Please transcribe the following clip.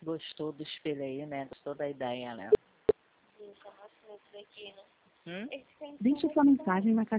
Gostou do espelho aí, né? Gostou da ideia, né? Deixe sua mensagem na caixa